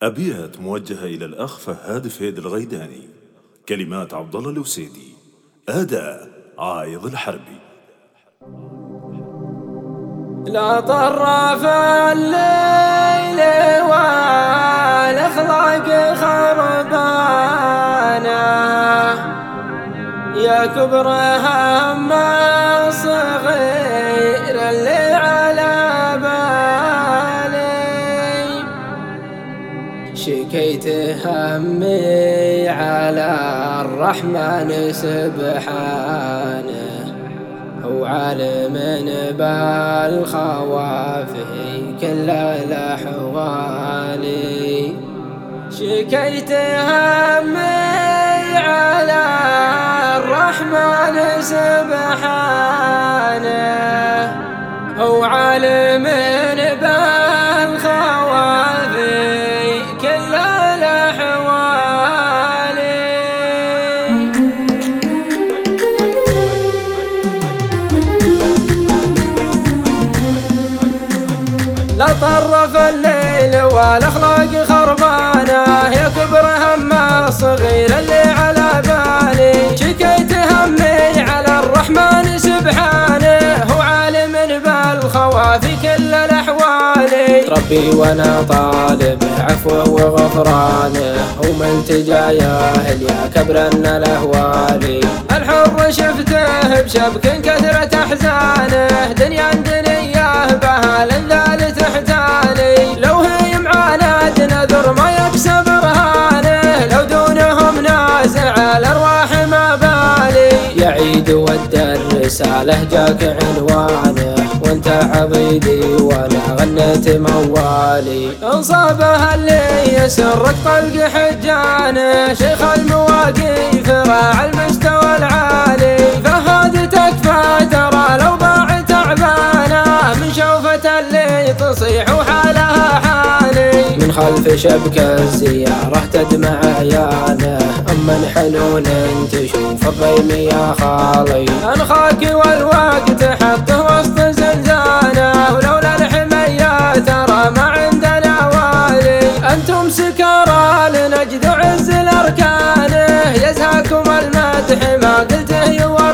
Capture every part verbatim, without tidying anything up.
أبيات موجهة إلى الأخ فهاد فهيد الغيداني. كلمات عبد الله الوسيدي. أداء عايض الحربي. لا طرف الليل والأخلاق خربانة، يا كبر هم الصغير اللي على بالي، شكيت همي على الرحمن سبحانه، هو عالم بالخوافي كل الأحوال، شكيت همي على الرحمن سبحانه، هو عالم بالخوافي كل الأحوال. لا طرف الليل والأخلاق خربانة، يا كبر هم الصغير اللي على بالي، شكيت همي على الرحمن سبحانه، هو عالم بالخوافي كل الأحوال، ربي وانا طالب عفوه وغفرانه، وملتجا يا اهل يا كبرن الاهوال، الحر شفته بشبك كثرة احزانه، دنيا دنياه بها للذال تحتالي، لو هي معاند نذر ما يكسب برهانه، لو دونهم نازع الارواح ما بالي، يعيد ود الرساله جاك عنوانه، وانت عضيدي وانا غنيت موالي، انصابها اللي يسرك طلق حجانه، شيخ المواقيف راعى المستوى العالي، فهد تكفى ترى لو ضاع تعبانه، من شوفة اللي تصيح وحالها حالي، من خلف شبك الزيارة تدمع عيانه، اما حنون تشوف الضيم يا خالي، انخاك والوقت حطه وسط زنزانه، ولولا الحمية ترى ما عندنا والي، انتم سكارى لنجد عز الاركانه، يزهاكم المدح ما قلته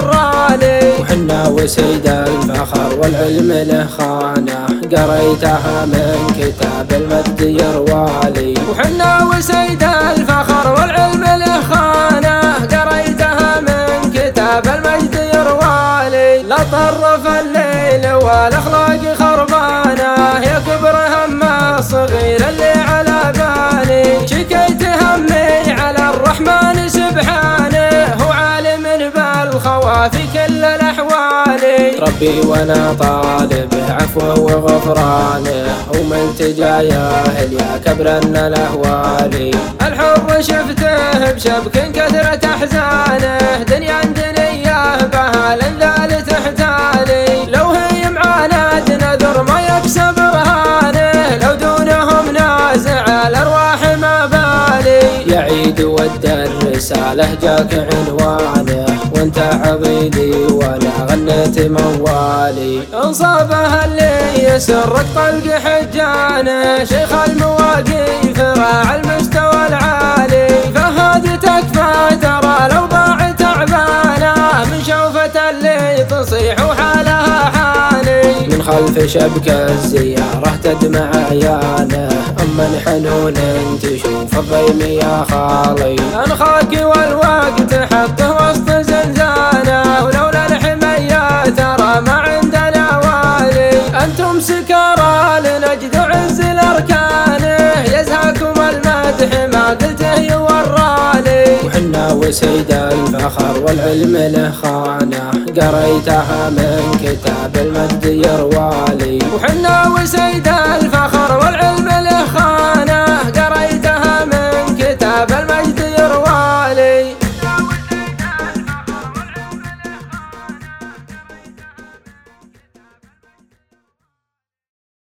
يوراني، وحنا وسيد الفخر والعلم له خانه، قريتها من كتاب المجد يروالي، وحنا وسيد الفخر والعلم له خانه، قريتها من كتاب المجد يروالي، لا طرف الليل والأخلاق خربانة، يا كبر هم الصغير اللي على بالي، شكيت همي على الرحمن سبحانه، هو عالم بالخوافي كل الأحوال، ربي وانا طالب عفوه وغفرانه، وملتجا يا اهل يا كبرن الاهوال، الحر شفته بشبك كثرة احزانه، دنيا دنياه بها للذال تحتالي، لو هي معاند نذر ما يكسب برهانه، لو دونهم نازع الارواح ما بالي، يعيد ود الرساله جاك عنوانه، وانت عضيدي وانا غنيت موالي، انصابها اللي يسرك طلق حجانه، شيخ المواقيف راعى المستوى العالي، فهد تكفى ترى لو ضاع تعبانه، من شوفة اللي تصيح وحالها حالي، من خلف شبك الزيارة تدمع عيانه، اما حنون تشوف الضيم يا خالي، انخاك والوقت حطه وسط زنزانه، ولولا الحمية ترى ما عندنا والي، انتم سكارى لنجد عز الاركانه، يزهاكم المدح ما قلته يوراني، وحنا وسيد الفخر والعلم له خانه، قريتها من كتاب المجد يروالي، وحنا وسيد الفخر والعلم له